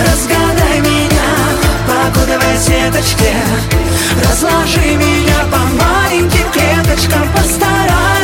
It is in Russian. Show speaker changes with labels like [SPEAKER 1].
[SPEAKER 1] разгадай меня по кодовой сеточке, разложи меня по маленьким клеточкам, постарайся.